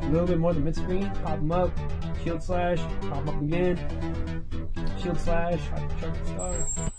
little bit more than mid-screen. Pop them up. Shield slash. Pop them up again. Shield slash. Hypercharge star.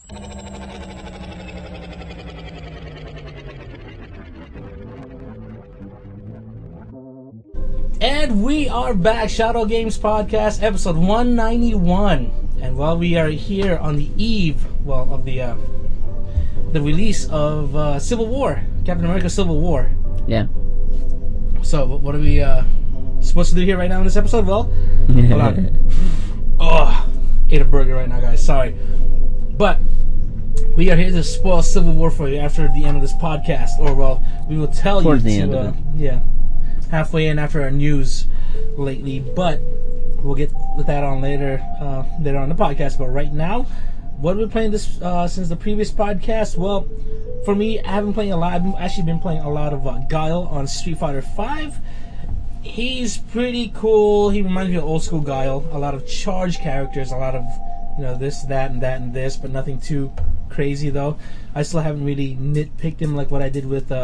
And we are back, Shadow Games Podcast, episode 191. And while we are here on the eve, of the release of Civil War, Captain America: Civil War. Yeah. So, what are we supposed to do here right now in this episode? Well, hold on. Oh, ate a burger right now, guys. Sorry, but we are here to spoil Civil War for you after the end of this podcast, or we will tell Towards you the end of it. Yeah. Halfway in after our news lately, but we'll get with that on later on the podcast. But right now, what have we playing this since the previous podcast? Well, for me, I haven't played a lot. I've actually been playing a lot of Guile on Street Fighter V. He's pretty cool. He reminds me of old school Guile. A lot of charge characters, a lot of this, that, and this, but nothing too crazy though. I still haven't really nitpicked him like what I did with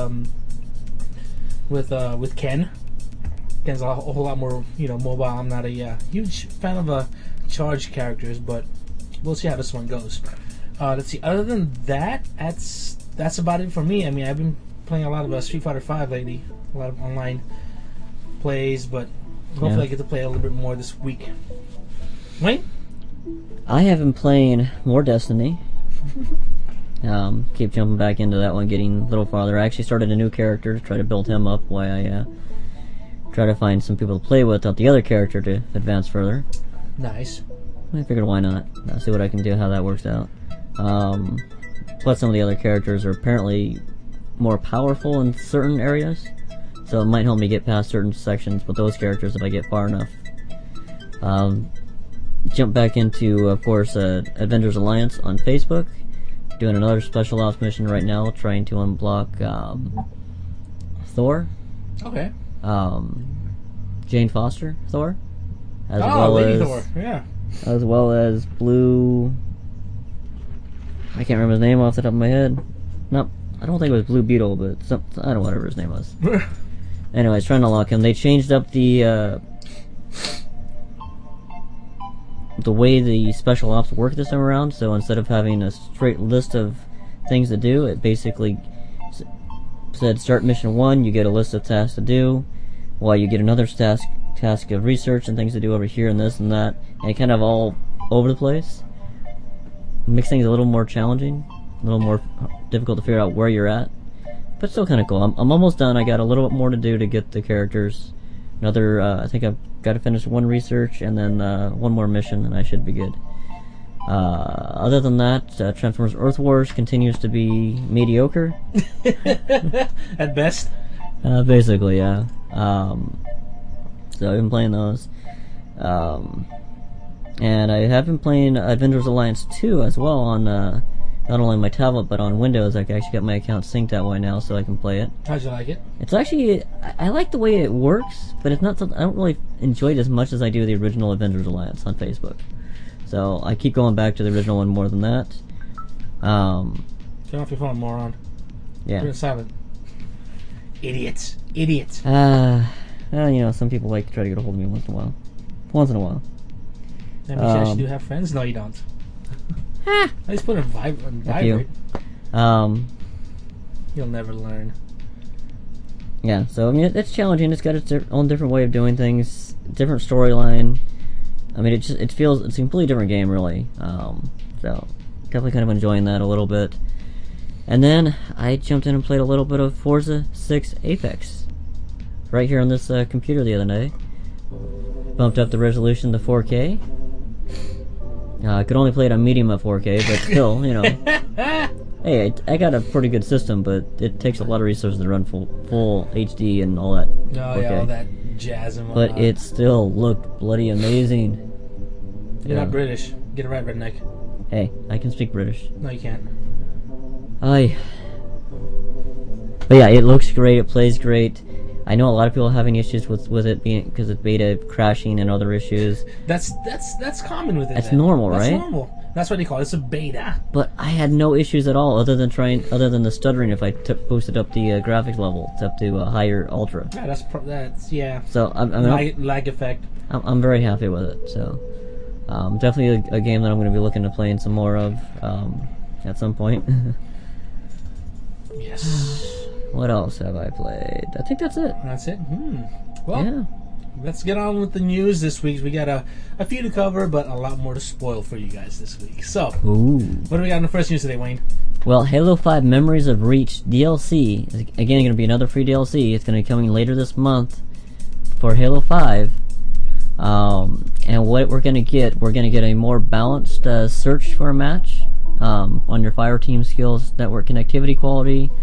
Ken. Ken's a whole lot more, mobile. I'm not a huge fan of charge characters, but we'll see how this one goes. Let's see. Other than that, that's about it for me. I mean, I've been playing a lot of Street Fighter V lately, a lot of online plays, but hopefully I get to play a little bit more this week. Wayne? I have been playing more Destiny. Keep jumping back into that one, getting a little farther. I actually started a new character to try to build him up while I try to find some people to play without the other character to advance further. Nice. I figured why not. See what I can do, how that works out. Plus some of the other characters are apparently more powerful in certain areas, so it might help me get past certain sections with those characters if I get far enough. Jump back into, of course, Avengers Alliance on Facebook. Doing another special ops mission right now, trying to unblock Thor. Okay. Jane Foster Thor, Lady Thor, yeah. As well as Blue. I can't remember his name off the top of my head. No, I don't think it was Blue Beetle, but I don't know whatever his name was. Anyways, trying to unlock him. They changed up the way the special ops work this time around, so instead of having a straight list of things to do, it basically said start mission 1, you get a list of tasks to do, while you get another task of research and things to do over here and this and that, and it kind of all over the place. Makes things a little more challenging, a little more difficult to figure out where you're at, but still kind of cool. I'm almost done. I got a little bit more to do to get the characters. Another, I think I've got to finish one research and then one more mission, and I should be good. Other than that, Transformers Earth Wars continues to be mediocre. At best? Basically, yeah. So I've been playing those. And I have been playing Avengers Alliance 2 as well on not only my tablet but on Windows. I actually got my account synced that way now so I can play it. How'd you like it? It's actually, I like the way it works, but it's not something, I don't really enjoy it as much as I do the original Avengers Alliance on Facebook. So I keep going back to the original one more than that. Turn off your phone, moron. Yeah. Turn it silent. Idiots. Idiots. Well, some people like to try to get a hold of me once in a while. That means you actually do have friends? No, you don't. I just put it on vibrate. You'll never learn. Yeah, so I mean it's challenging. It's got its own different way of doing things, different storyline. I mean, it's a completely different game, really. So definitely kind of enjoying that a little bit. And then I jumped in and played a little bit of Forza 6 Apex right here on this computer the other day. Bumped up the resolution to 4K. I could only play it on medium at 4K, but still, Hey, I got a pretty good system, but it takes a lot of resources to run full HD and all that. Oh, yeah, all that jazz and whatnot. But it still looked bloody amazing. You're not British. Get it right, redneck. Hey, I can speak British. No, you can't. But yeah, it looks great, it plays great. I know a lot of people are having issues with it being because of beta crashing and other issues. That's common with it. That's normal, right? That's normal. That's what they call it. It's a beta. But I had no issues at all, other than the stuttering if I boosted up the graphics level up to a higher ultra. Yeah, that's yeah. So lag effect. I'm very happy with it. So definitely a game that I'm going to be looking to playing some more of at some point. Yes. What else have I played? I think that's it. That's it. Well, Yeah. let's get on with the news this week. We got a few to cover, but a lot more to spoil for you guys this week. So, Ooh. what do we got in the first news today, Wayne? Well, Halo 5 Memories of Reach DLC is again going to be another free DLC. It's going to be coming later this month for Halo 5. And what we're going to get a more balanced search for a match on your fire team skills, network connectivity quality,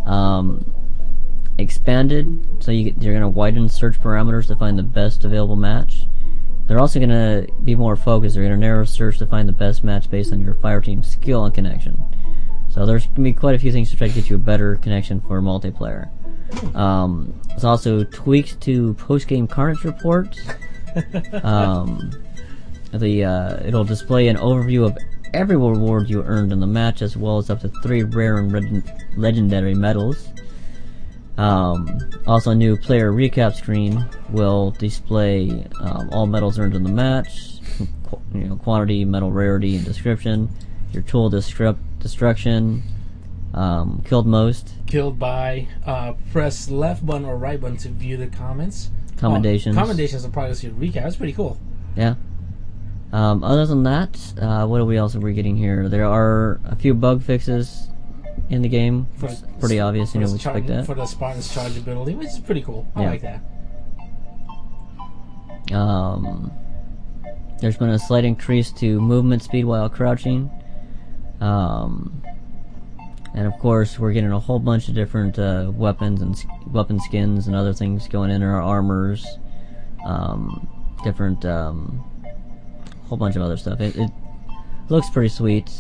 expanded, so you're going to widen search parameters to find the best available match. They're also going to be more focused. They're going to narrow search to find the best match based on your fire team skill and connection. So there's going to be quite a few things to try to get you a better connection for multiplayer. There's also tweaks to post-game Carnage reports. It'll display an overview of every reward you earned in the match, as well as up to 3 rare and legendary medals. Also, a new player recap screen will display all medals earned in the match, quantity, medal rarity, and description, your tool destruction, killed most. Killed by, press left button or right button to view the comments. Commendations. Commendations and progress your recap. That's pretty cool. Yeah. Other than that, what else are we getting here? There are a few bug fixes in the game. It's pretty obvious, we expect that. For the Spartan's chargeability, which is pretty cool. I like that. There's been a slight increase to movement speed while crouching. And of course, we're getting a whole bunch of different weapons and weapon skins and other things going in our armors. Different, whole bunch of other stuff. It looks pretty sweet.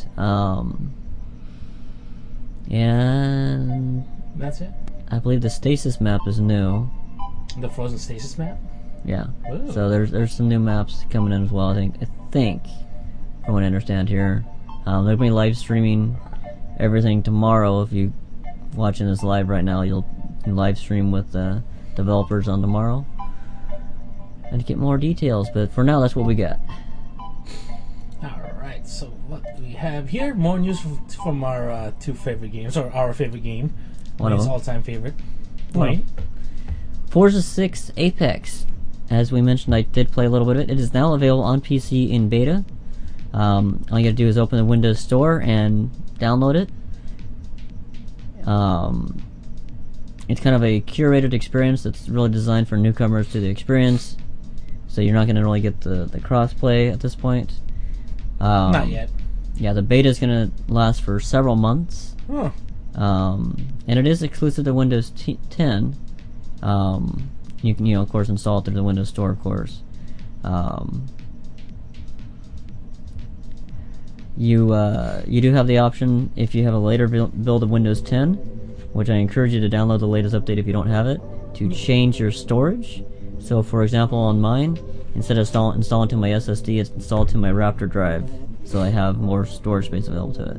And that's it. I believe the stasis map is new. The frozen stasis map. Yeah. Ooh. So there's some new maps coming in as well. I think, from what I understand here, they're gonna be live streaming everything tomorrow. If you watching this live right now, you'll live stream with the developers on tomorrow and get more details. But for now, that's what we got. Alright, so what do we have here? More news from our two favorite games, or our favorite game. One of them. All-time favorite. Wayne? Forza 6 Apex. As we mentioned, I did play a little bit of it. It is now available on PC in beta. All you gotta do is open the Windows Store and download it. It's kind of a curated experience that's really designed for newcomers to the experience. So you're not gonna really get the crossplay at this point. Not yet. Yeah, the beta is going to last for several months. Huh. And it is exclusive to Windows 10. You can, of course, install it through the Windows Store, of course. You do have the option, if you have a later build of Windows 10, which I encourage you to download the latest update if you don't have it, to change your storage. So, for example, on mine, instead of installing to my SSD, it's installed to my Raptor drive, so I have more storage space available to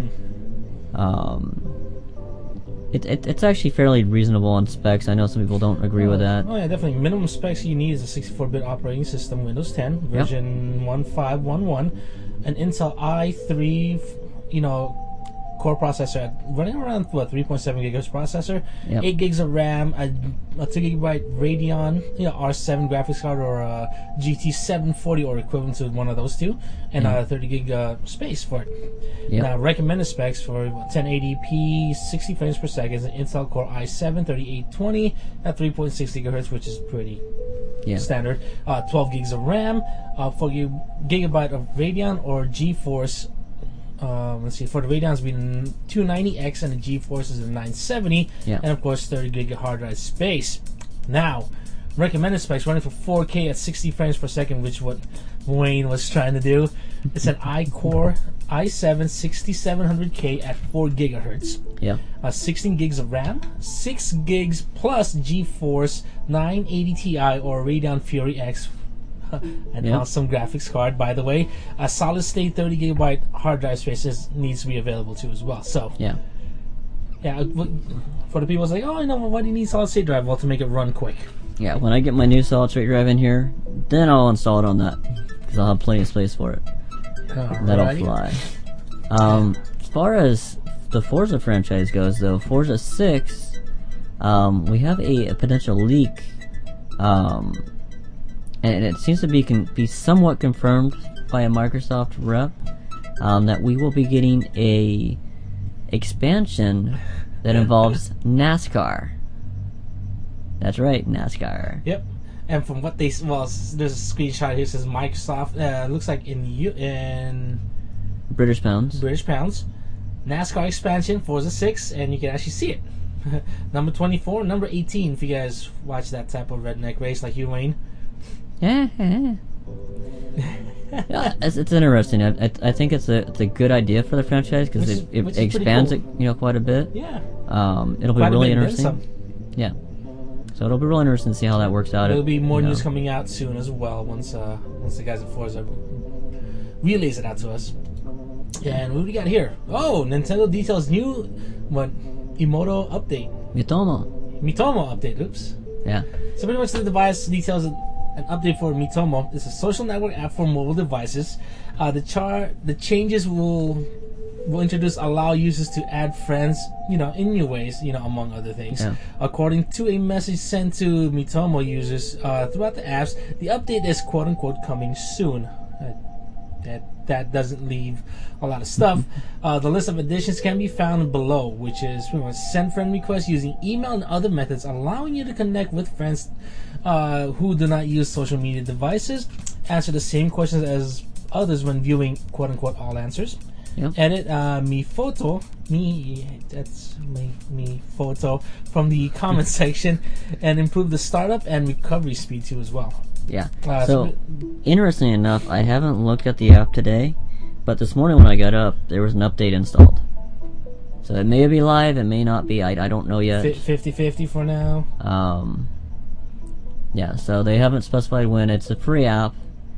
it. It's actually fairly reasonable on specs. I know some people don't agree with that. Oh yeah, definitely. Minimum specs you need is a 64-bit operating system, Windows 10, version 1511, an Intel i3, core processor running around 3.7 gigahertz processor, 8 gigs of RAM, a 2 gigabyte Radeon R7 graphics card, or a GT 740 or equivalent to one of those two, and 30 gig space for it. Now, recommended specs for 1080p 60 frames per second is an Intel Core i7 3820 at 3.6 gigahertz, which is pretty standard. 12 gigs of RAM, 4 gigabyte of Radeon or GeForce. Let's see, for the Radeon's be the 290X and the GeForce is the 970, and of course 30 gig of hard drive space. Now, recommended specs running for 4K at 60 frames per second, which is what Wayne was trying to do. It's an iCore i7 6700K at 4 gigahertz. 16 gigs of RAM, 6 gigs plus GeForce 980 Ti or Radeon Fury X An Yeah. awesome graphics card, by the way. A solid state 30 gigabyte hard drive space needs to be available too as well. So Yeah. yeah, for the people it's like, oh, I know, why do you need solid state drive? Well, to make it run quick. Yeah, when I get my new solid state drive in here, then I'll install it on that. Because I'll have plenty of space for it. That'll Alright. fly. As far as the Forza franchise goes, though, Forza 6, we have a potential leak, and it seems to be somewhat confirmed by a Microsoft rep, that we will be getting a expansion that involves NASCAR. That's right, NASCAR. Yep. And from what there's a screenshot here that says Microsoft. Looks like in British pounds. British pounds, NASCAR expansion Forza 6, and you can actually see it. Number 24, number 18. If you guys watch that type of redneck race like you, Wayne. Yeah, it's interesting. I think it's a good idea for the franchise because Which it is pretty expands cool. it, quite a bit. Yeah. It'll be Quite a really bit, then interesting. some. Yeah. So it'll be really interesting to see how that works out. There'll be more You know. news coming out soon as well once the guys at Forza relays it out to us. And what do we got here? Oh, Nintendo details new Emoto update. Mitomo. Mitomo update. Oops. Yeah. So pretty much the device details an update for Mitomo. It's a social network app for mobile devices. The changes will allow users to add friends, in new ways, among other things. Yeah. According to a message sent to Mitomo users throughout the apps, the update is quote unquote coming soon. That doesn't leave a lot of stuff. The list of additions can be found below, which is pretty much send friend requests using email and other methods, allowing you to connect with friends who do not use social media devices, answer the same questions as others when viewing quote unquote all answers. Yep. Edit me photo from the comment section, and improve the startup and recovery speed too as well. Yeah. So Interesting enough, I haven't looked at the app today, but this morning when I got up, there was an update installed. So it may be live, it may not be. I don't know yet. 50-50 for now. Yeah. So they haven't specified when. It's a free app.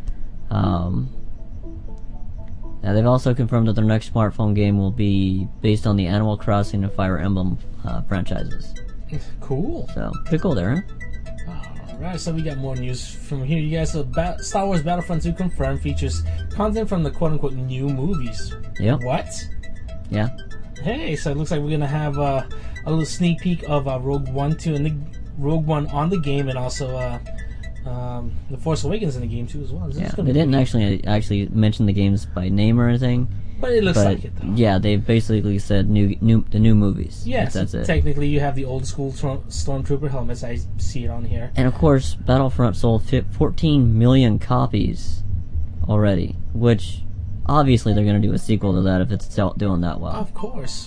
Now they've also confirmed that their next smartphone game will be based on the Animal Crossing and Fire Emblem franchises. Cool. So pretty cool there, huh? Alright, so we got more news from here, you guys. So Star Wars Battlefront 2 confirmed features content from the quote-unquote new movies. Yep. What? Yeah. Hey, so it looks like we're gonna have a little sneak peek of Rogue One on the game, and also The Force Awakens in the game too as well. Yeah. They didn't actually mention the games by name or anything. But it looks like it, though. Yeah, they basically said the new movies. Yes, that's it. Technically you have the old school Stormtrooper helmets. I see it on here. And of course, Battlefront sold 14 million copies already, which obviously they're going to do a sequel to that if it's doing that well. Of course.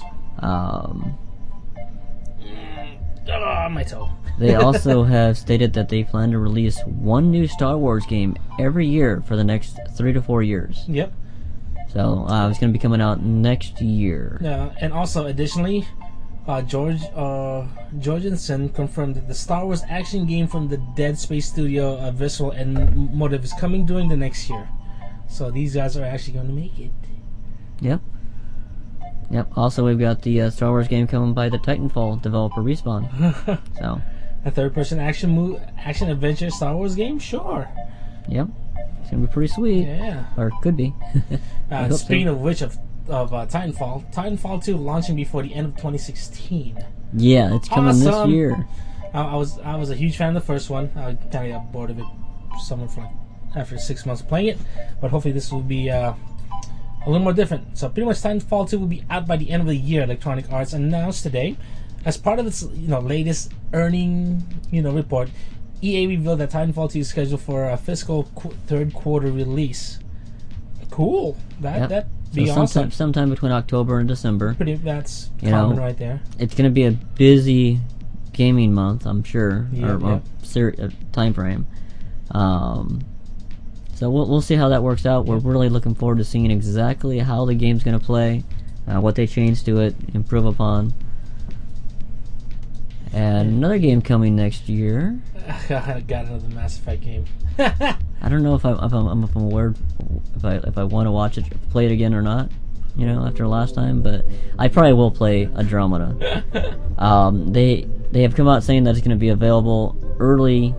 My toe. They also have stated that they plan to release one new Star Wars game every year for the next 3 to 4 years. Yep. So it's going to be coming out next year. And also, additionally, George Jorgensen confirmed that the Star Wars action game from the Dead Space studio, Visceral and Motive, is coming during the next year. So these guys are actually going to make it. Yep. Also, we've got the Star Wars game coming by the Titanfall developer Respawn. So. A third-person action adventure Star Wars game, sure. Yep. It's gonna be pretty sweet. Yeah. Or it could be. Speaking of which, of Titanfall 2 launching before the end of 2016. Yeah, it's coming this year. I was a huge fan of the first one. I kind of got bored of it after 6 months of playing it, but hopefully this will be a little more different. So pretty much Titanfall 2 will be out by the end of the year. Electronic Arts announced today, as part of its latest earning report, EA revealed that Titanfall 2 is scheduled for a fiscal third quarter release. Cool. That'd be awesome. Sometime between October and December. That's common right there. It's going to be a busy gaming month, I'm sure, time frame. So we'll see how that works out. We're really looking forward to seeing exactly how the game's going to play, what they change to it, improve upon. And another game coming next year. I got another Mass Effect game. I don't know if I'm aware if I want to watch it, play it again or not. You know, after last time, but I probably will play Andromeda. They have come out saying that it's going to be available early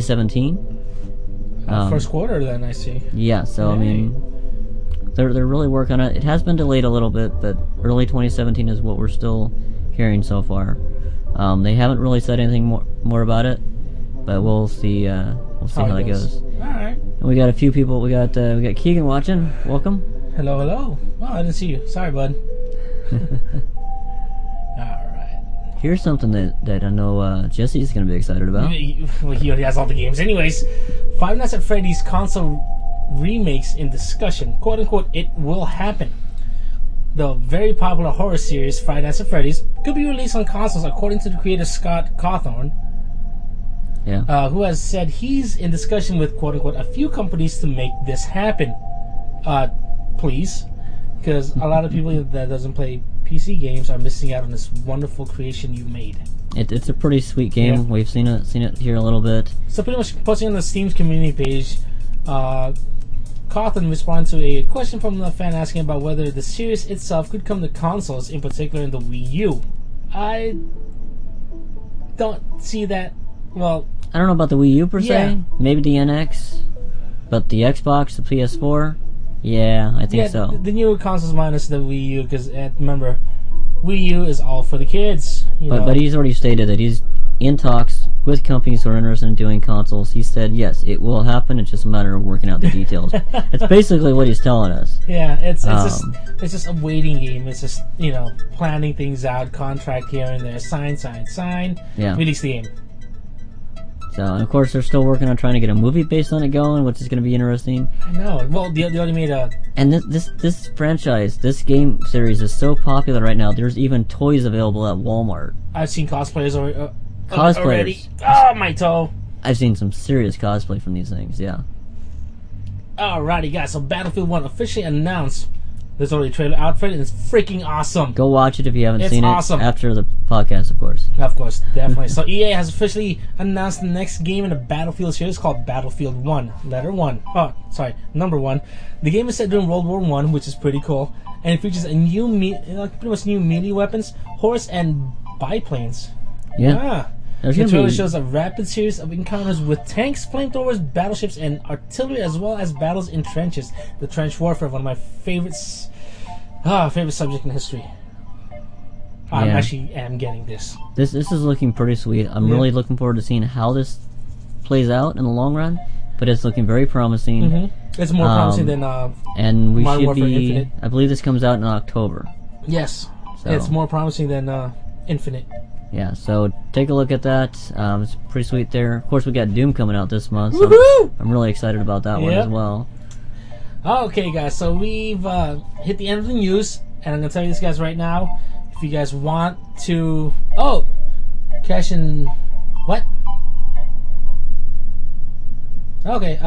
2017. First quarter, then I see. Yeah, so I mean, they're really working on it. It has been delayed a little bit, but early 2017 is what we're still hearing so far. They haven't really said anything more about it, but we'll see. We'll see how that goes. All right. And we got a few people. We got Keegan watching. Welcome. Hello, hello. Oh, I didn't see you. Sorry, bud. Alright. Here's something that I know Jesse's going to be excited about. Well, he already has all the games. Anyways, Five Nights at Freddy's console remakes in discussion. Quote unquote, it will happen. The very popular horror series, Five Nights at Freddy's, could be released on consoles according to the creator Scott Cawthon. Yeah. Who has said he's in discussion with, quote unquote, a few companies to make this happen. Please, because a lot of people that doesn't play PC games are missing out on this wonderful creation you made. It's a pretty sweet game. Yeah. We've seen it here a little bit. So pretty much posting on the Steam's community page, Cawthon responded to a question from the fan asking about whether the series itself could come to consoles, in particular in the Wii U. I don't see that. Well, I don't know about the Wii U per se. Yeah. Maybe the NX, but the Xbox, the PS4. Yeah, I think so. The newer consoles minus the Wii U, because remember, Wii U is all for the kids. But he's already stated that he's in talks with companies who are interested in doing consoles. He said, yes, it will happen. It's just a matter of working out the details. It's basically what he's telling us. Yeah, it's just a waiting game. It's just planning things out, contract here and there, sign, yeah. Release the game. So, and of course, they're still working on trying to get a movie based on it going, which is going to be interesting. I know. Well, they already made a... And this franchise, this game series is so popular right now, there's even toys available at Walmart. I've seen cosplayers Cosplayers. already. Oh, my toe. I've seen some serious cosplay from these things, yeah. Alrighty, guys. So, Battlefield 1 officially announced. There's already a trailer out for it, and it's freaking awesome. Go watch it if you haven't seen it. Awesome. After the podcast, of course. Of course, definitely. So EA has officially announced the next game in the Battlefield series called Battlefield 1. Number 1. The game is set during World War I, which is pretty cool, and it features a new, pretty much new melee weapons, horse and biplanes. Yeah. The trailer shows a rapid series of encounters with tanks, flamethrowers, battleships, and artillery, as well as battles in trenches. The trench warfare, one of my favorite subject in history. I actually am getting this. This is looking pretty sweet. I'm really looking forward to seeing how this plays out in the long run. But it's looking very promising. Mm-hmm. It's more promising than and we Modern should Warfare be. Infinite. I believe this comes out in October. Yes, so. It's more promising than Infinite. Yeah, so take a look at that. It's pretty sweet there. Of course, we got Doom coming out this month. So Woohoo! I'm really excited about that one as well. Okay, guys, so we've hit the end of the news, and I'm going to tell you this, guys, right now. If you guys want to... Oh! Cash in... What? Okay,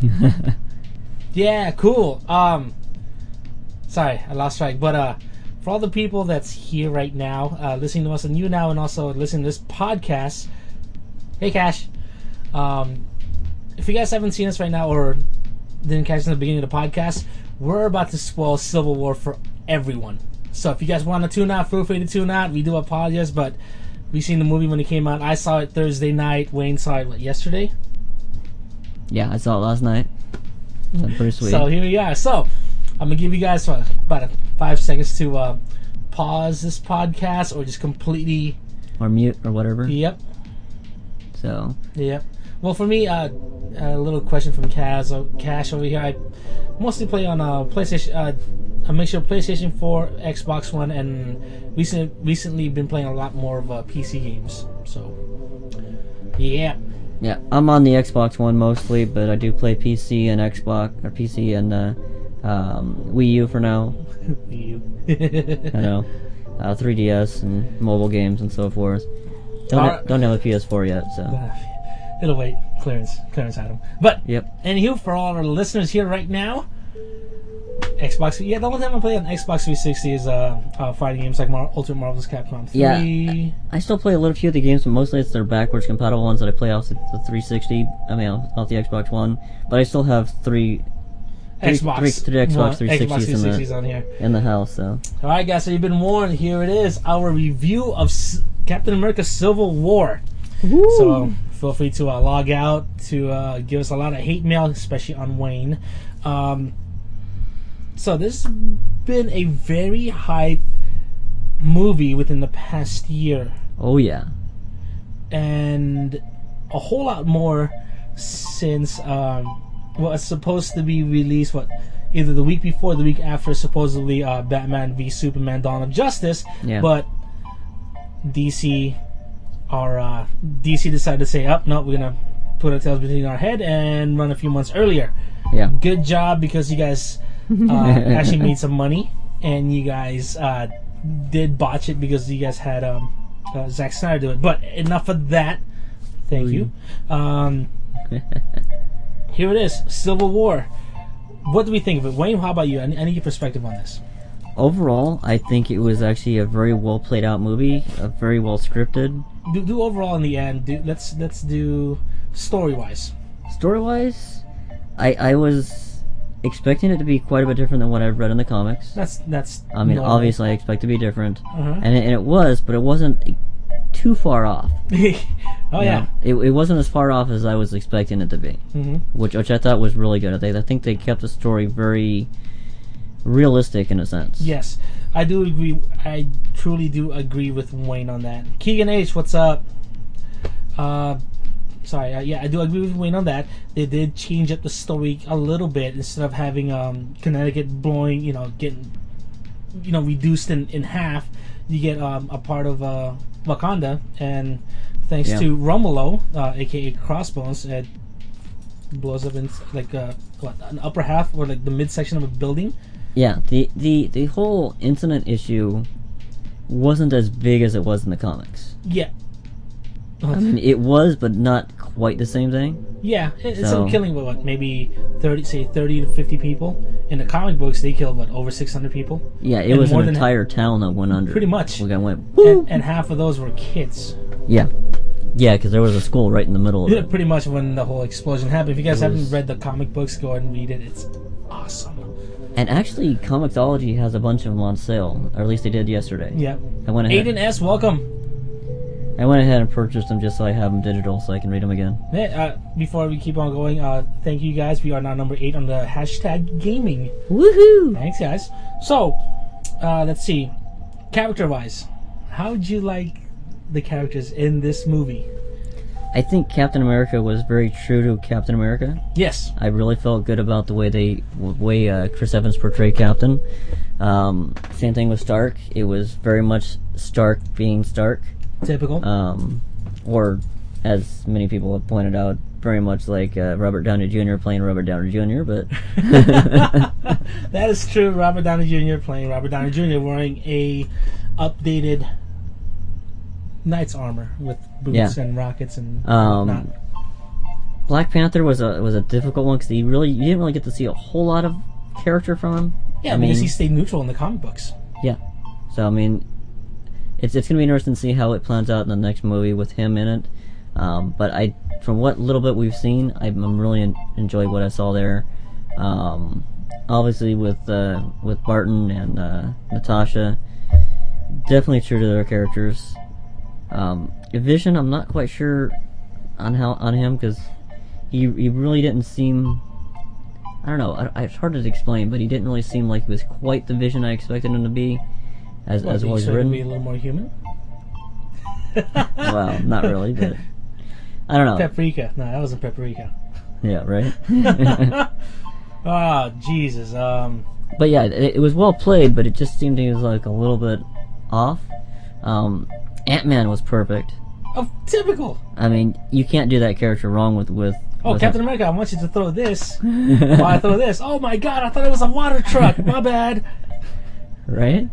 yeah, cool. Sorry, I lost track. But, for all the people that's here right now, listening to us and you now, and also listening to this podcast, hey, Cash. If you guys haven't seen us right now, or didn't catch us in the beginning of the podcast, we're about to spoil Civil War for everyone. So if you guys want to tune out, feel free to tune out. We do apologize, but we seen the movie when it came out. I saw it Thursday night. Wayne saw it, yesterday? Yeah, I saw it last night. So pretty sweet. So here we are. So I'm going to give you guys about 5 seconds to pause this podcast or just completely... Or mute or whatever. Yep. So... Yep. Well, for me, a little question from Cash over here. I mostly play on PlayStation, a mixture of PlayStation 4, Xbox One, and recently been playing a lot more of PC games. So, yeah. Yeah, I'm on the Xbox One mostly, but I do play PC and Xbox, or PC and Wii U for now. Wii U. I know. 3DS and mobile games and so forth. Don't have a PS4 yet, so... It'll wait. Clearance had them. But, yep. Anywho, for all our listeners here right now, Xbox. Yeah, the only time I play on Xbox 360 is fighting games like Ultimate Marvel's Capcom 3. Yeah, I still play a little few of the games, but mostly it's their backwards compatible ones that I play off the 360. I mean, off the Xbox One. But I still have three Xbox 360s on here in the house. So, all right, guys. So you've been warned. Here it is, our review of Captain America: Civil War. Woo. So feel free to log out to give us a lot of hate mail, especially on Wayne. So this has been a very hype movie within the past year. Oh yeah, and a whole lot more since it's supposed to be released either the week before or the week after, supposedly Batman v Superman: Dawn of Justice. Yeah. But DC decided to say, no, we're gonna put our tails between our head and run a few months earlier. Yeah. Good job, because you guys actually made some money, and you guys did botch it because you guys had Zack Snyder do it. But enough of that. Thank you. Here it is, Civil War. What do we think of it? Wayne, how about you? I need your perspective on this. Overall, I think it was actually a very well played out movie, very well scripted. Do overall in the end. Let's do story wise. Story wise, I was expecting it to be quite a bit different than what I've read in the comics. That's. I mean, normal. obviously, I expect to be different, Uh-huh. and it was, but it wasn't too far off. Oh yeah. It wasn't as far off as I was expecting it to be, which I thought was really good. I think they kept the story very realistic in a sense. Yes, I do agree. I truly do agree with Wayne on that. Keegan H, what's up? Yeah, I do agree with Wayne on that. They did change up the story a little bit. Instead of having Connecticut blowing, getting, reduced in half, you get a part of Wakanda, and thanks to Romulo, aka Crossbones, it blows up in like an upper half or like the midsection of a building. Yeah, the whole incident issue wasn't as big as it was in the comics. Yeah. I mean, it was, but not quite the same thing. Yeah, it's still killing maybe 30 to 50 people. In the comic books, they killed over 600 people. Yeah, it was an entire town that went under. Pretty much. And half of those were kids. Yeah. Yeah, because there was a school right in the middle of it. Pretty much when the whole explosion happened. If you guys haven't read the comic books, go ahead and read it. It's awesome. And actually, Comixology has a bunch of them on sale, or at least they did yesterday. Yeah. Aiden S, welcome. I went ahead and purchased them just so I have them digital so I can read them again. Before we keep on going, thank you guys. We are now number 8 on the hashtag gaming. Woohoo! Thanks, guys. So, let's see. Character-wise, how would you like the characters in this movie? I think Captain America was very true to Captain America. Yes. I really felt good about the way Chris Evans portrayed Captain. Same thing with Stark. It was very much Stark being Stark. Typical. Or, as many people have pointed out, very much like Robert Downey Jr. playing Robert Downey Jr., but... That is true. Robert Downey Jr. playing Robert Downey Jr. wearing a updated knight's armor with boots and rockets and whatnot. Black Panther was a difficult one because you didn't really get to see a whole lot of character from him. Yeah, because he stayed neutral in the comic books. Yeah. So, I mean... It's going to be interesting to see how it plans out in the next movie with him in it. But from what little bit we've seen, I'm really enjoyed what I saw there. Obviously with Barton and Natasha, definitely true to their characters. Vision, I'm not quite sure on him because he really didn't seem. I don't know. It's hard to explain, but he didn't really seem like he was quite the Vision I expected him to be. As well as written. Be a little more human. Well, not really, but I don't know. Paprika. No, that wasn't paprika. Yeah, right. Oh, Jesus. But yeah, it was well played, but it just seemed he was like a little bit off. Ant-Man was perfect. Oh, typical. I mean, you can't do that character wrong with Captain America, I want you to throw this. While I throw this. Oh my God, I thought it was a water truck. My bad. Right?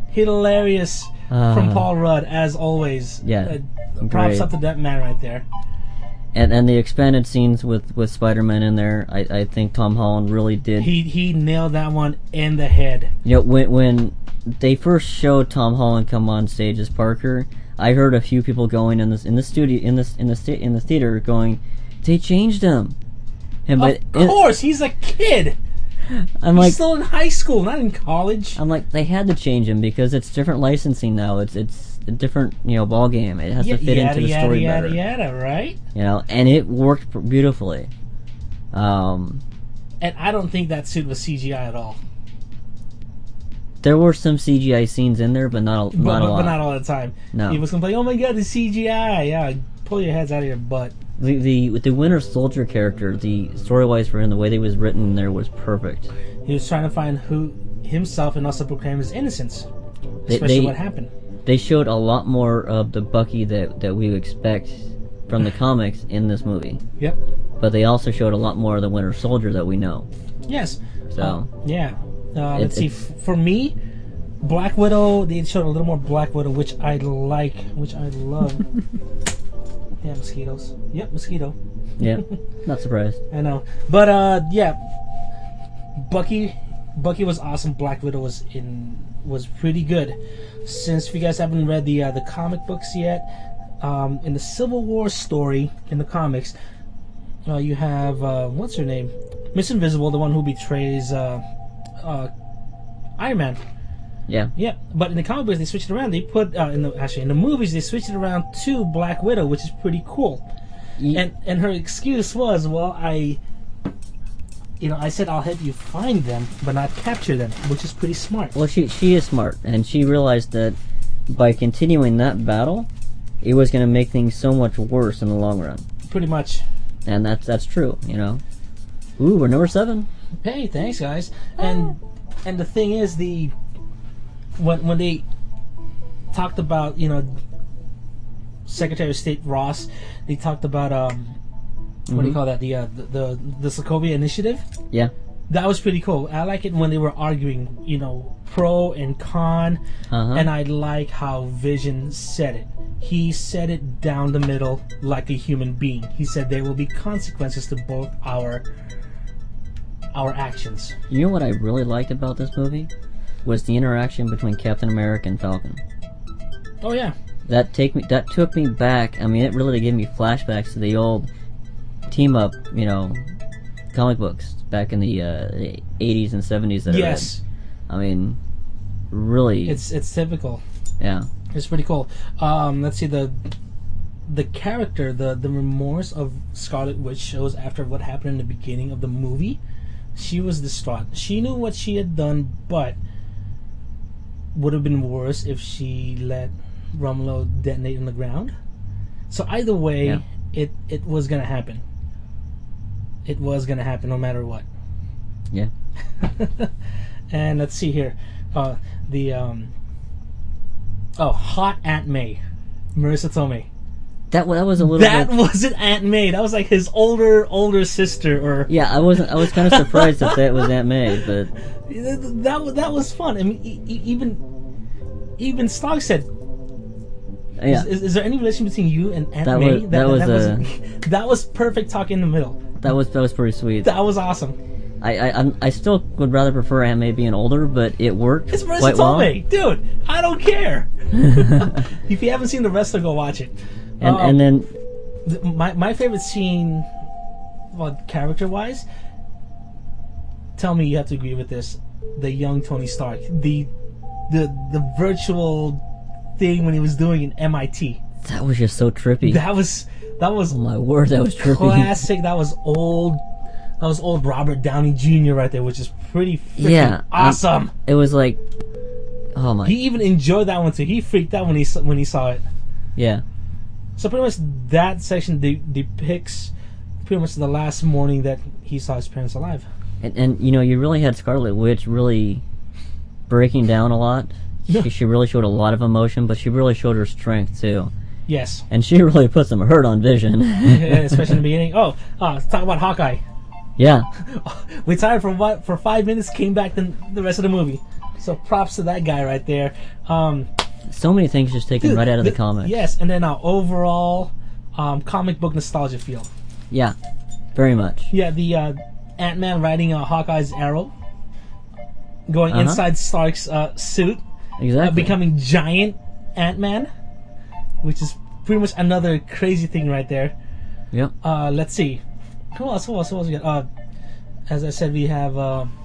Hilarious from Paul Rudd, as always. Yeah. Props up to that man right there. And the expanded scenes with Spider-Man in there, I think Tom Holland really did. He nailed that one in the head. You know, when they first showed Tom Holland come on stage as Parker, I heard a few people going in the theater going, they changed him. And Of course, he's a kid. He's still in high school, not in college. I'm like, they had to change him because it's different licensing now. It's a different ball game. It has to fit into the story better. Yada, right? And it worked beautifully. And I don't think that suit was CGI at all. There were some CGI scenes in there, but not a lot. But not all the time. No. He was complaining, "Oh my God, the CGI! Yeah, pull your heads out of your butt." With the Winter Soldier character, the story-wise for him, the way they was written in there was perfect. He was trying to find himself and also proclaim his innocence, especially what happened. They showed a lot more of the Bucky that we would expect from the comics in this movie. Yep. But they also showed a lot more of the Winter Soldier that we know. Yes. So yeah. Let's see. For me, Black Widow. They showed a little more Black Widow, which I like, which I love. Yeah, mosquitoes. Yep, mosquito. Yeah, not surprised. I know, but yeah, Bucky was awesome. Black Widow was pretty good. Since if you guys haven't read the comic books yet, in the Civil War story in the comics, you have what's her name, Miss Invisible, the one who betrays Iron Man. Yeah. Yeah, but in the comic books they switched it around. They put in the movies they switched it around to Black Widow, which is pretty cool. Yeah. And her excuse was, well, I said I'll help you find them, but not capture them, which is pretty smart. Well, she is smart, and she realized that by continuing that battle, it was going to make things so much worse in the long run. Pretty much. And that's true, Ooh, we're number 7. Hey, thanks, guys. And the thing is, when they talked about Secretary of State Ross, they talked about what do you call that, the Sokovia Initiative. Yeah, that was pretty cool. I like it when they were arguing, pro and con, and I like how Vision said it. He said it down the middle like a human being. He said there will be consequences to both our actions. You know what I really liked about this movie? Was the interaction between Captain America and Falcon. Oh yeah. That took me back. I mean, it really gave me flashbacks to the old team up, comic books back in the 80s and 70s that yes. I mean, really. It's typical. Yeah. It's pretty cool. Let's see, the character, the remorse of Scarlet Witch shows after what happened in the beginning of the movie. She was distraught. She knew what she had done, but would have been worse if she let Romolo detonate in the ground. So either way, it was gonna happen. It was gonna happen no matter what. Yeah. And let's see here, hot Aunt May, Marissa Tomei. That was a little. That wasn't Aunt May. That was like his older sister, or. Yeah, I was kind of surprised if that was Aunt May, but. That was fun. I mean, even Stark said. Yeah. Is there any relation between you and Aunt May? That was perfect talk in the middle. That was pretty sweet. That was awesome. I still would rather prefer Aunt May being older, but it worked. It's Marissa Tomei, dude. I don't care. If you haven't seen the wrestler, go watch it. And then my favorite scene, well, character-wise, tell me you have to agree with this. The young Tony Stark, the virtual thing when he was doing in MIT. That was just so trippy. That was. Oh my word, that was trippy. Classic. That was old Robert Downey Jr. right there, which is pretty freaking awesome. It was like, oh my. He even enjoyed that one too. He freaked out when he saw it. Yeah. So pretty much that section depicts pretty much the last morning that he saw his parents alive. And you really had Scarlet Witch really breaking down a lot. She really showed a lot of emotion, but she really showed her strength too. Yes. And she really put some hurt on Vision. Yeah, especially in the beginning. Let's talk about Hawkeye. Yeah. We tired for 5 minutes, came back the rest of the movie. So props to that guy right there. So many things just taken right out of the comics. Yes, and then overall, comic book nostalgia feel. Yeah, very much. Yeah, the Ant-Man riding Hawkeye's arrow, going inside Stark's suit, Exactly. becoming giant Ant-Man, which is pretty much another crazy thing right there. Yep. Let's see. Who else we got? As I said, we have.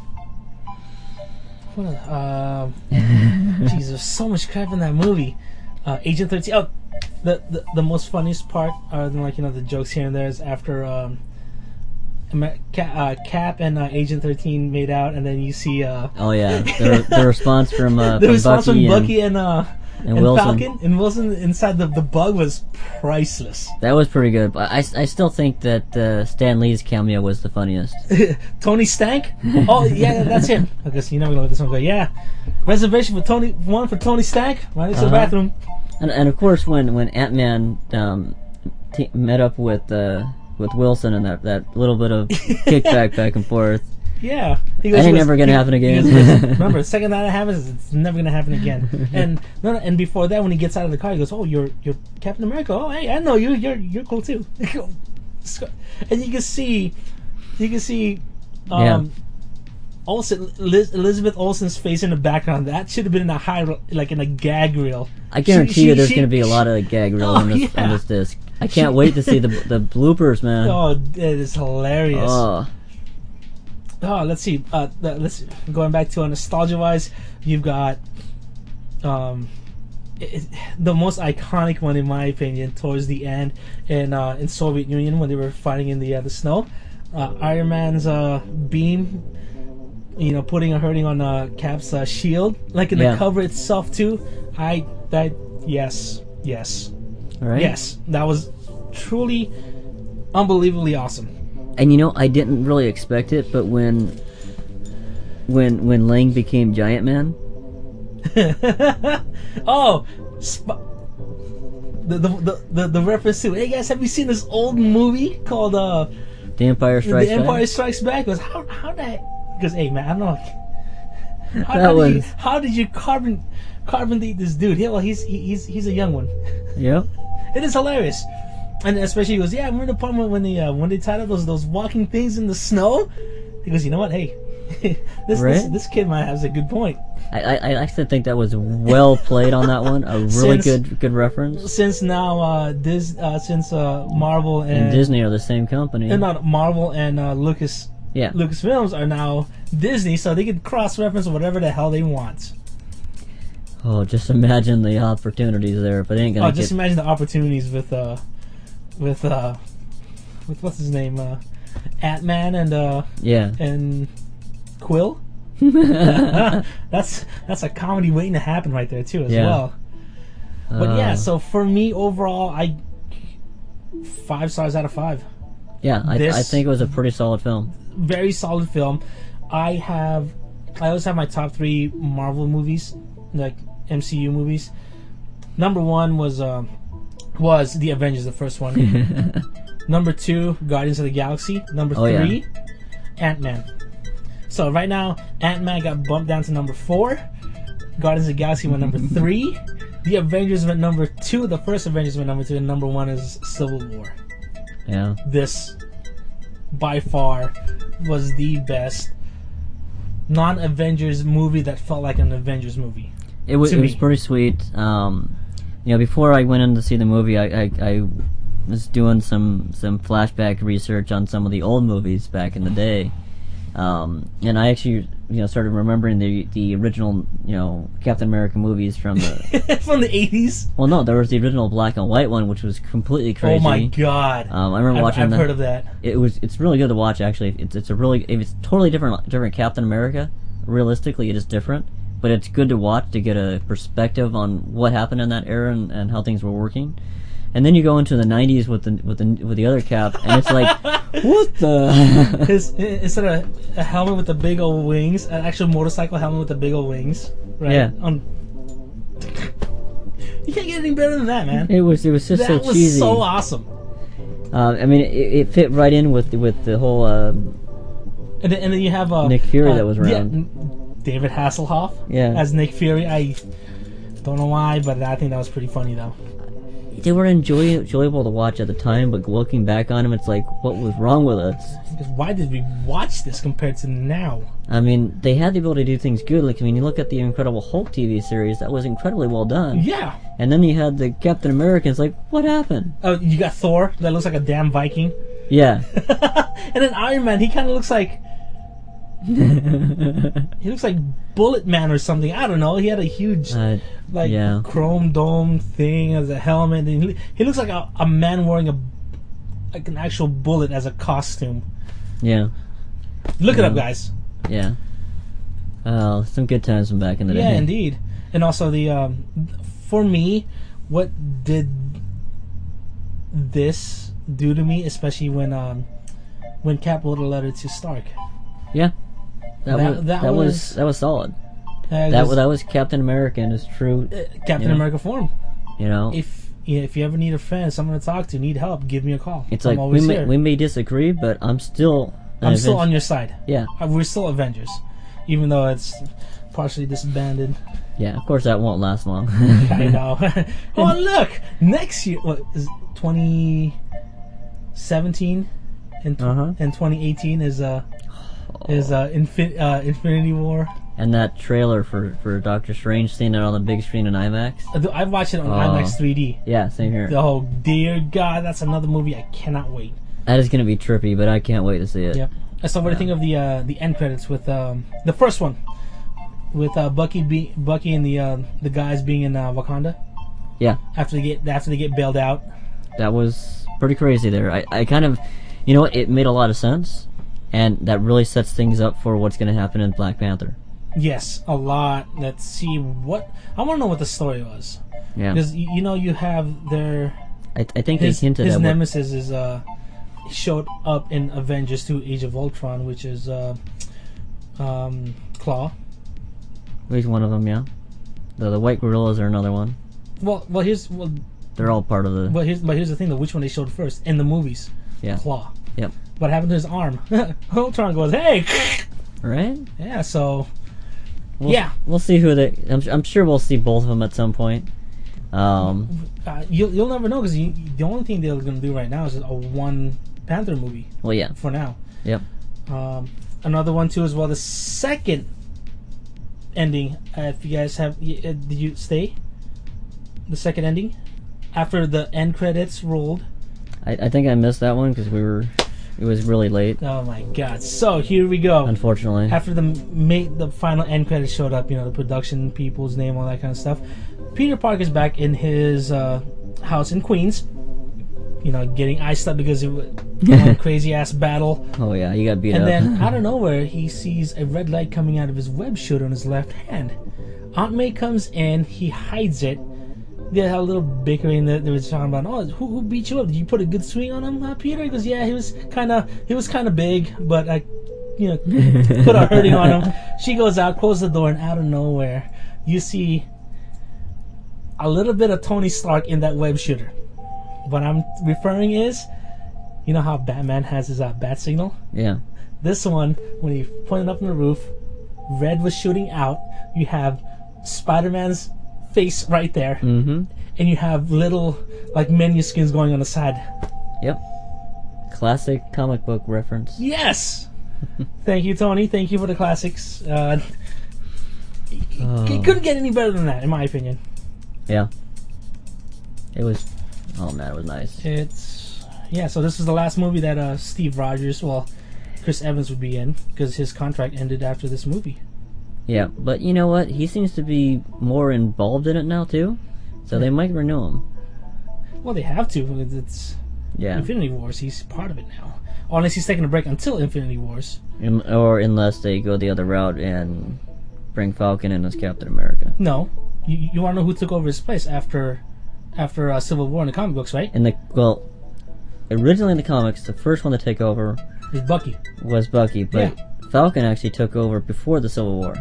Jeez, there's so much crap in that movie. Agent 13. Oh, the most funniest part are the jokes here and there is after Cap and Agent 13 made out, and then you see Oh yeah, the response from the response Bucky from Bucky and Wilson. Falcon and Wilson inside the bug was priceless. That was pretty good, but I still think that Stan Lee's cameo was the funniest. Tony Stank? Oh yeah, that's him. I guess you're never gonna let this one go. Yeah, reservation for Tony Stank. Right next to the bathroom. And of course, when Ant-Man met up with Wilson and that little bit of kickback back and forth. Yeah, That ain't never gonna happen again. Remember, the second that happens, it's never gonna happen again. And and before that, when he gets out of the car, he goes, "Oh, you're Captain America. Oh, hey, I know you. You're cool too." And you can see, Olsen, Elizabeth Olsen's face in the background. That should have been in in a gag reel. I guarantee you, there's gonna be a lot of gag reel on this disc. I can't wait to see the bloopers, man. Oh, it is hilarious. Oh, let's see. Going back to nostalgia-wise, you've got the most iconic one, in my opinion, towards the end in Soviet Union when they were fighting in the snow. Iron Man's beam, hurting on Cap's shield, like in the cover itself too. Yes, All right. yes, that was truly unbelievably awesome. And I didn't really expect it, but when Lang became Giant Man, oh, the reference to, hey guys, have you seen this old movie called The Empire Strikes The Back? Empire Strikes Back? Goes, how the because hey man, I don't know. How did you carbon date this dude? Yeah, well he's a young one. Yep. It is hilarious. And especially he goes, yeah, we're in the apartment when they tied up those walking things in the snow. He goes, you know what? Hey, this kid might have a good point. I actually think that was well played on that one. A really good reference. Since now, since Marvel and Disney are the same company. And not Marvel and Lucasfilms are now Disney, so they can cross-reference whatever the hell they want. Oh, just imagine the opportunities there, but they ain't gonna. Just imagine the opportunities with what's his name, Ant-Man and Quill. That's a comedy waiting to happen right there too as well. But so for me overall, 5 stars out of 5. Yeah, I think it was a pretty solid film. Very solid film. I always have my top 3 Marvel movies, like MCU movies. Number 1 was The Avengers, the first one. Number 2, Guardians of the Galaxy. Number 3, Ant-Man. So right now, Ant-Man got bumped down to number 4. Guardians of the Galaxy went number 3. The Avengers went number 2. The first Avengers went number 2, and number 1 is Civil War. Yeah. This, by far, was the best non-Avengers movie that felt like an Avengers movie. It was pretty sweet. Before I went in to see the movie, I was doing some flashback research on some of the old movies back in the day, and I actually started remembering the original Captain America movies from the from the 80s. Well, no, there was the original black and white one, which was completely crazy. Oh my god! I remember watching. I've heard of that. It's really good to watch. Actually, it's totally different Captain America. Realistically, it is different. But it's good to watch to get a perspective on what happened in that era and how things were working. And then you go into the 90s with the other Cap, and it's like, what the? Instead of a helmet with the big old wings, an actual motorcycle helmet with the big old wings, right? Yeah. You can't get any better than that, man. It was just so cheesy. That was so awesome. It fit right in with the whole. And then you have Nick Fury that was around. Yeah, David Hasselhoff as Nick Fury. I don't know why, but I think that was pretty funny though. they were enjoyable to watch at the time, but looking back on them, it's like, what was wrong with us? Why did we watch this compared to now? I mean, they had the ability to do things good. Like, I mean, you look at the Incredible Hulk TV series, that was incredibly well done. Yeah. And then you had the Captain America, it's like, what happened? Oh, you got Thor, that looks like a damn Viking. Yeah. And then Iron Man, he kind of looks like... he looks like Bullet Man or something. I don't know. He had a huge, chrome dome thing as a helmet. And he looks like a man wearing an actual bullet as a costume. Yeah. Look it up, guys. Yeah. Some good times from back in the day. Yeah, indeed. And also for me, what did this do to me, especially when Cap wrote a letter to Stark? Yeah. That was solid. That was Captain America in his true Captain America form. You know, if you ever need a friend, someone to talk to, need help, give me a call. It's like we may disagree, but I'm still on your side. Yeah, we're still Avengers, even though it's partially disbanded. Yeah, of course that won't last long. I know. Oh look, next year, what is 2017 and 2018 is Infinity War. And that trailer for Doctor Strange, seeing it on the big screen in IMAX. I've watched it on IMAX 3D. Yeah, same here. Oh dear God, that's another movie I cannot wait. That is going to be trippy, but I can't wait to see it. Yeah. So what do you think of the end credits with the first one with Bucky and the guys being in Wakanda? Yeah. After they get bailed out. That was pretty crazy there. I kind of, you know what? It made a lot of sense. And that really sets things up for what's going to happen in Black Panther. Yes, a lot. Let's see what... I want to know what the story was. Yeah. Because, you have their... I think they hinted at his nemesis is showed up in Avengers 2 Age of Ultron, which is Claw. He's one of them, yeah. The White Gorillas are another one. They're all part of the... But here's the thing, though. Which one they showed first? In the movies. Yeah. Claw. Yep. What happened to his arm? Ultron goes, hey! Right? Yeah, so... We'll see who they... I'm sure we'll see both of them at some point. You'll never know, because the only thing they're going to do right now is a one Panther movie. Well, yeah. For now. Yep. Another one, too, as well. The second ending, if you guys have... did you stay? The second ending? After the end credits rolled. I think I missed that one, because it was really late. Oh my God! So here we go. Unfortunately, after the final end credits showed up, the production people's name, all that kind of stuff. Peter Parker's back in his house in Queens. Getting iced up because of a crazy ass battle. Oh yeah, he got beat up. And then out of nowhere, he sees a red light coming out of his web shooter on his left hand. Aunt May comes in. He hides it. They had a little bickering that they were talking about. Oh, who beat you up? Did you put a good swing on him, Peter? He goes, yeah, he was kind of big, but I, put a hurting on him. She goes out, closes the door, and out of nowhere, you see a little bit of Tony Stark in that web shooter. What I'm referring is, you know how Batman has his bat signal? Yeah. This one, when he pointed up on the roof, red was shooting out. You have Spider-Man's face right there, and you have little menu skins going on the side. Yep. Classic comic book reference. Yes. Thank you, Tony. Thank you for the classics. It couldn't get any better than that, in my opinion. Yeah. It was. Oh man, it was nice. So this is the last movie that Steve Rogers, Chris Evans would be in, because his contract ended after this movie. Yeah, but you know what? He seems to be more involved in it now, too. So they might renew him. Well, they have to. It's Infinity Wars. He's part of it now. Unless he's taking a break until Infinity Wars. Or unless they go the other route and bring Falcon in as Captain America. No. You want to know who took over his place after Civil War in the comic books, right? Originally in the comics, the first one to take over was Bucky. But Falcon actually took over before the Civil War.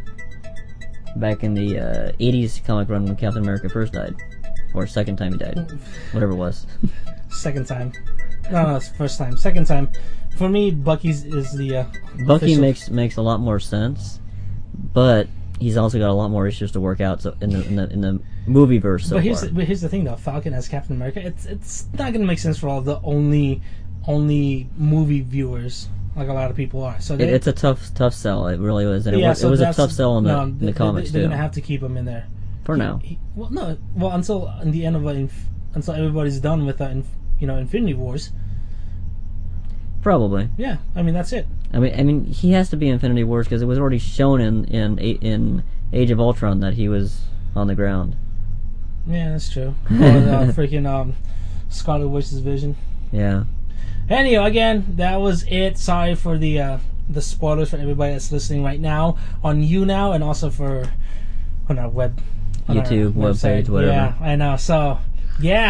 Back in the 80s comic run when Captain America first died. Or second time he died. Whatever it was. Second time. No, it's first time. Second time. For me, Bucky's is the Bucky official... makes a lot more sense. But he's also got a lot more issues to work out. So in the movie verse, but here's the thing though, Falcon as Captain America, it's not gonna make sense for all the only movie viewers like a lot of people are. So it's a tough sell. It really was, and it was a tough sell in the comics they're too. Gonna have to keep him in there for now. Until in the end of until everybody's done with Infinity Wars. Probably. Yeah, I mean that's it. I mean he has to be in Infinity Wars because it was already shown in Age of Ultron that he was on the ground. Yeah, that's true. Or freaking Scarlet Witch's vision. Yeah. Anyway, again, that was it. Sorry for the spoilers for everybody that's listening right now on YouNow and also on our YouTube webpage, whatever. Yeah, I know. So, yeah.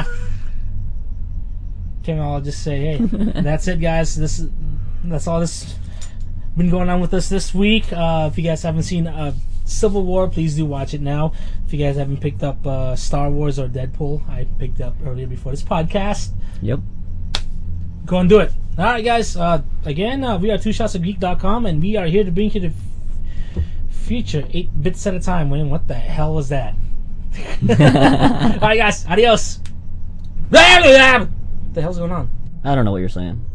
I'll just say, hey, that's it, guys. That's all this been going on with us this week. If you guys haven't seen Civil War, please do watch it now. If you guys haven't picked up Star Wars or Deadpool, I picked up earlier before this podcast. Yep. Go and do it. All right, guys. Again, we are twoshotsofgeek.com, and we are here to bring you the future 8 bits at a time. Wayne, what the hell was that? All right, guys. Adios. What the hell's going on? I don't know what you're saying.